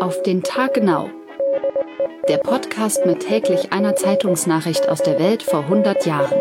Auf den Tag genau. Der Podcast mit täglich einer Zeitungsnachricht aus der Welt vor 100 Jahren.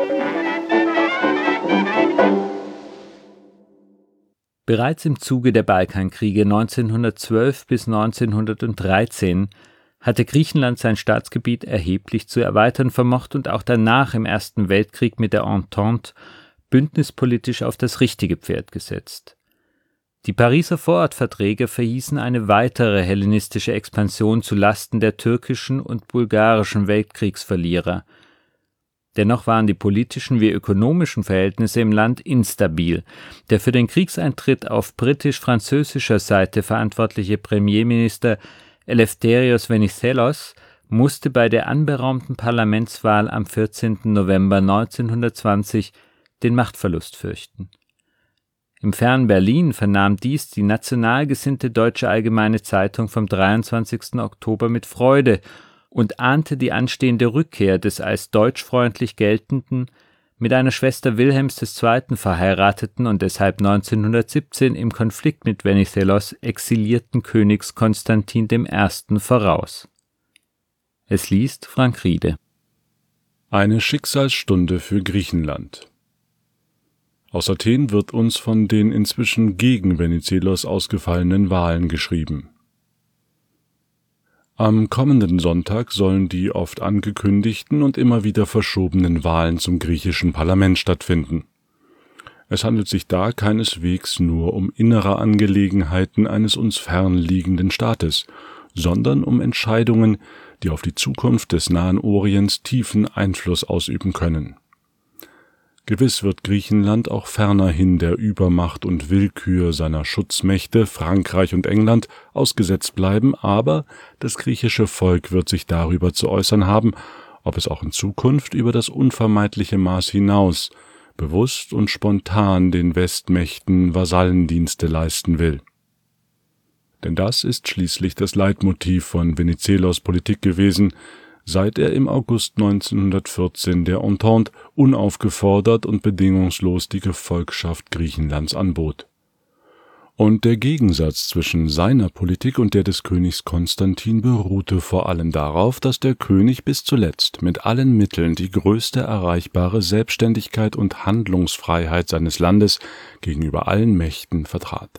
Bereits im Zuge der Balkankriege 1912 bis 1913 hatte Griechenland sein Staatsgebiet erheblich zu erweitern vermocht und auch danach im Ersten Weltkrieg mit der Entente bündnispolitisch auf das richtige Pferd gesetzt. Die Pariser Vorortverträge verhießen eine weitere hellenistische Expansion zu Lasten der türkischen und bulgarischen Weltkriegsverlierer. Dennoch waren die politischen wie ökonomischen Verhältnisse im Land instabil. Der für den Kriegseintritt auf britisch-französischer Seite verantwortliche Premierminister Eleftherios Venizelos musste bei der anberaumten Parlamentswahl am 14. November 1920 den Machtverlust fürchten. Im fernen Berlin vernahm dies die national gesinnte Deutsche Allgemeine Zeitung vom 23. Oktober mit Freude und ahnte die anstehende Rückkehr des als deutschfreundlich geltenden, mit einer Schwester Wilhelms II. Verheirateten und deshalb 1917 im Konflikt mit Venizelos exilierten Königs Konstantin I. voraus. Es liest Frank Riede. Eine Schicksalsstunde für Griechenland. Aus Athen wird uns von den inzwischen gegen Venizelos ausgefallenen Wahlen geschrieben. Am kommenden Sonntag sollen die oft angekündigten und immer wieder verschobenen Wahlen zum griechischen Parlament stattfinden. Es handelt sich da keineswegs nur um innere Angelegenheiten eines uns fernliegenden Staates, sondern um Entscheidungen, die auf die Zukunft des Nahen Orients tiefen Einfluss ausüben können. Gewiss wird Griechenland auch fernerhin der Übermacht und Willkür seiner Schutzmächte Frankreich und England ausgesetzt bleiben, aber das griechische Volk wird sich darüber zu äußern haben, ob es auch in Zukunft über das unvermeidliche Maß hinaus bewusst und spontan den Westmächten Vasallendienste leisten will. Denn das ist schließlich das Leitmotiv von Venizelos Politik gewesen, seit er im August 1914 der Entente unaufgefordert und bedingungslos die Gefolgschaft Griechenlands anbot. Und der Gegensatz zwischen seiner Politik und der des Königs Konstantin beruhte vor allem darauf, dass der König bis zuletzt mit allen Mitteln die größte erreichbare Selbstständigkeit und Handlungsfreiheit seines Landes gegenüber allen Mächten vertrat.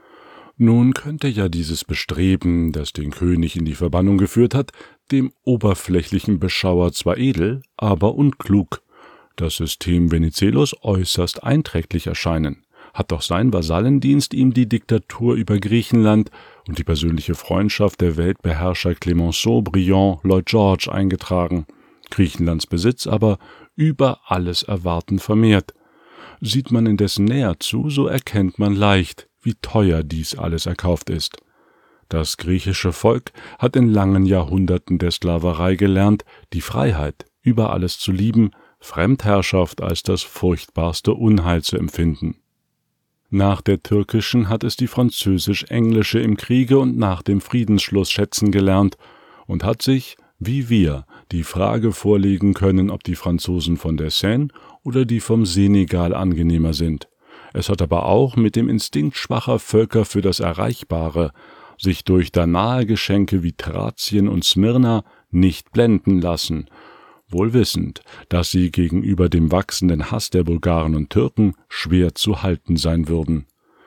Nun könnte ja dieses Bestreben, das den König in die Verbannung geführt hat, dem oberflächlichen Beschauer zwar edel, aber unklug, das System Venizelos äußerst einträglich erscheinen, hat doch sein Vasallendienst ihm die Diktatur über Griechenland und die persönliche Freundschaft der Weltbeherrscher Clemenceau, Briand, Lloyd George eingetragen, Griechenlands Besitz aber über alles Erwarten vermehrt. Sieht man indessen näher zu, so erkennt man leicht, wie teuer dies alles erkauft ist. Das griechische Volk hat in langen Jahrhunderten der Sklaverei gelernt, die Freiheit über alles zu lieben, Fremdherrschaft als das furchtbarste Unheil zu empfinden. Nach der türkischen hat es die französisch-englische im Kriege und nach dem Friedensschluss schätzen gelernt und hat sich, wie wir, die Frage vorlegen können, ob die Franzosen von der Seine oder die vom Senegal angenehmer sind. Es hat aber auch mit dem Instinkt schwacher Völker für das Erreichbare sich durch danahe Geschenke wie Thrazien und Smyrna nicht blenden lassen, wohl wissend, dass sie gegenüber dem wachsenden Hass der Bulgaren und Türken schwer zu halten sein würden.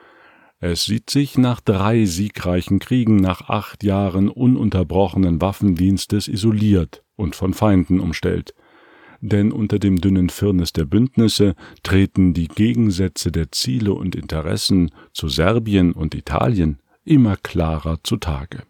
Es sieht sich nach 3 siegreichen Kriegen, nach 8 Jahren ununterbrochenen Waffendienstes isoliert und von Feinden umstellt. Denn unter dem dünnen Firnis der Bündnisse treten die Gegensätze der Ziele und Interessen zu Serbien und Italien immer klarer zutage.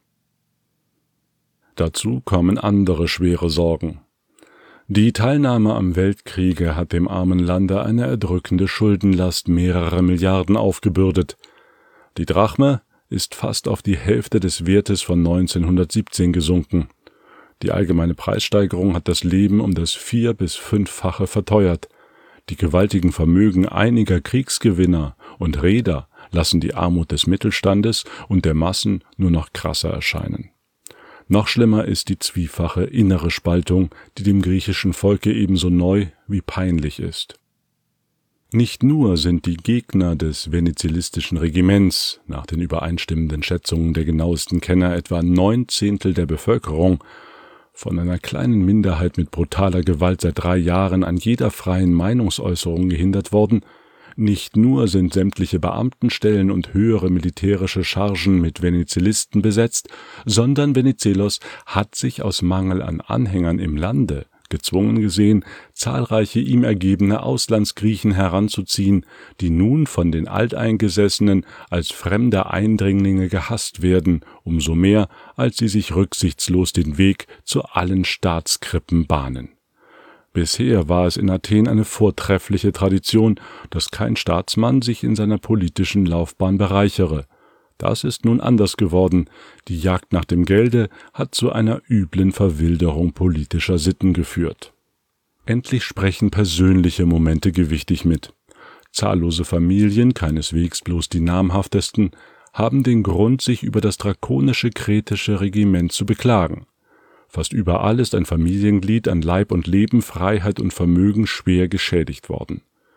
Dazu kommen andere schwere Sorgen. Die Teilnahme am Weltkriege hat dem armen Lande eine erdrückende Schuldenlast mehrerer Milliarden aufgebürdet. Die Drachme ist fast auf die Hälfte des Wertes von 1917 gesunken. Die allgemeine Preissteigerung hat das Leben um das 4- bis 5-fache verteuert. Die gewaltigen Vermögen einiger Kriegsgewinner und Reeder lassen die Armut des Mittelstandes und der Massen nur noch krasser erscheinen. Noch schlimmer ist die zwiefache innere Spaltung, die dem griechischen Volke ebenso neu wie peinlich ist. Nicht nur sind die Gegner des venezialistischen Regiments, nach den übereinstimmenden Schätzungen der genauesten Kenner etwa 9/10 der Bevölkerung, von einer kleinen Minderheit mit brutaler Gewalt seit 3 Jahren an jeder freien Meinungsäußerung gehindert worden, nicht nur sind sämtliche Beamtenstellen und höhere militärische Chargen mit Venezialisten besetzt, sondern Venizelos hat sich aus Mangel an Anhängern im Lande gezwungen gesehen, zahlreiche ihm ergebene Auslandsgriechen heranzuziehen, die nun von den Alteingesessenen als fremde Eindringlinge gehasst werden, umso mehr, als sie sich rücksichtslos den Weg zu allen Staatskrippen bahnen. Bisher war es in Athen eine vortreffliche Tradition, dass kein Staatsmann sich in seiner politischen Laufbahn bereichere. Das ist nun anders geworden. Die Jagd nach dem Gelde hat zu einer üblen Verwilderung politischer Sitten geführt. Endlich sprechen persönliche Momente gewichtig mit. Zahllose Familien, keineswegs bloß die namhaftesten, haben den Grund, sich über das drakonische kretische Regiment zu beklagen. Fast überall ist ein Familienglied an Leib und Leben, Freiheit und Vermögen schwer geschädigt worden.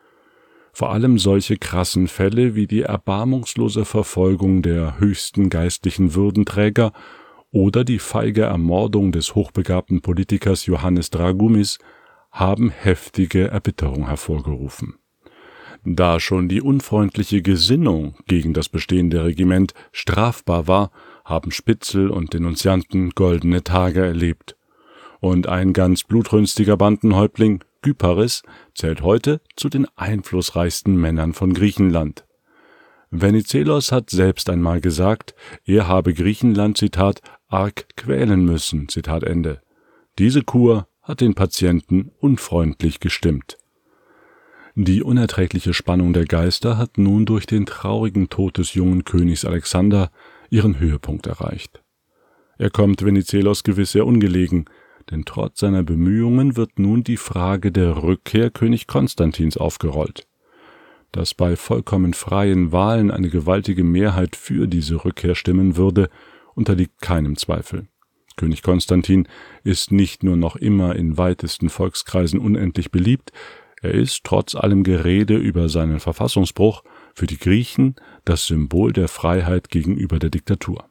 Vor allem solche krassen Fälle wie die erbarmungslose Verfolgung der höchsten geistlichen Würdenträger oder die feige Ermordung des hochbegabten Politikers Johannes Dragumis haben heftige Erbitterung hervorgerufen. Da schon die unfreundliche Gesinnung gegen das bestehende Regiment strafbar war, haben Spitzel und Denunzianten goldene Tage erlebt. Und ein ganz blutrünstiger Bandenhäuptling, Kyparis, zählt heute zu den einflussreichsten Männern von Griechenland. Venizelos hat selbst einmal gesagt, er habe Griechenland, Zitat, arg quälen müssen, Zitat Ende. Diese Kur hat den Patienten unfreundlich gestimmt. Die unerträgliche Spannung der Geister hat nun durch den traurigen Tod des jungen Königs Alexander ihren Höhepunkt erreicht. Er kommt Venizelos gewiss sehr ungelegen, denn trotz seiner Bemühungen wird nun die Frage der Rückkehr König Konstantins aufgerollt. Dass bei vollkommen freien Wahlen eine gewaltige Mehrheit für diese Rückkehr stimmen würde, unterliegt keinem Zweifel. König Konstantin ist nicht nur noch immer in weitesten Volkskreisen unendlich beliebt, er ist trotz allem Gerede über seinen Verfassungsbruch für die Griechen das Symbol der Freiheit gegenüber der Diktatur.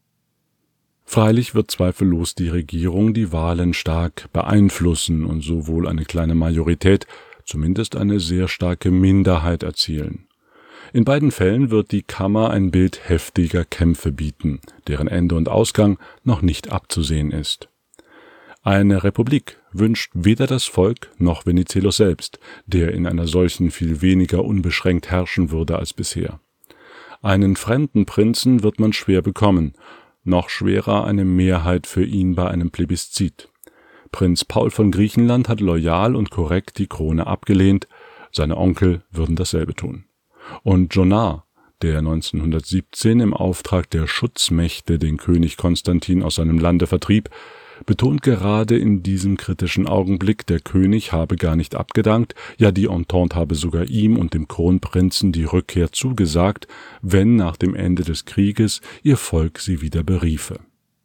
Freilich wird zweifellos die Regierung die Wahlen stark beeinflussen und sowohl eine kleine Majorität, zumindest eine sehr starke Minderheit erzielen. In beiden Fällen wird die Kammer ein Bild heftiger Kämpfe bieten, deren Ende und Ausgang noch nicht abzusehen ist. Eine Republik wünscht weder das Volk noch Venizelos selbst, der in einer solchen viel weniger unbeschränkt herrschen würde als bisher. Einen fremden Prinzen wird man schwer bekommen, noch schwerer eine Mehrheit für ihn bei einem Plebiszit. Prinz Paul von Griechenland hat loyal und korrekt die Krone abgelehnt, seine Onkel würden dasselbe tun. Und Jonar, der 1917 im Auftrag der Schutzmächte den König Konstantin aus seinem Lande vertrieb, betont gerade in diesem kritischen Augenblick, der König habe gar nicht abgedankt, ja die Entente habe sogar ihm und dem Kronprinzen die Rückkehr zugesagt, wenn nach dem Ende des Krieges ihr Volk sie wieder beriefe.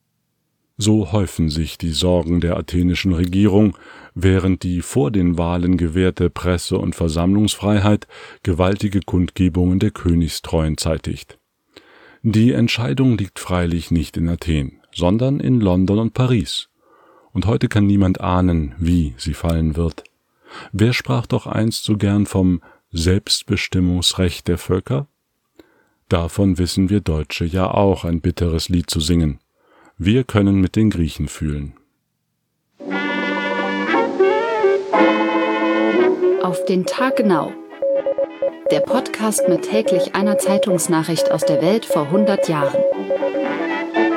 So häufen sich die Sorgen der athenischen Regierung, während die vor den Wahlen gewährte Presse- und Versammlungsfreiheit gewaltige Kundgebungen der Königstreuen zeitigt. Die Entscheidung liegt freilich nicht in Athen, sondern in London und Paris. Und heute kann niemand ahnen, wie sie fallen wird. Wer sprach doch einst so gern vom Selbstbestimmungsrecht der Völker? Davon wissen wir Deutsche ja auch ein bitteres Lied zu singen. Wir können mit den Griechen fühlen. Auf den Tag genau. Der Podcast mit täglich einer Zeitungsnachricht aus der Welt vor 100 Jahren.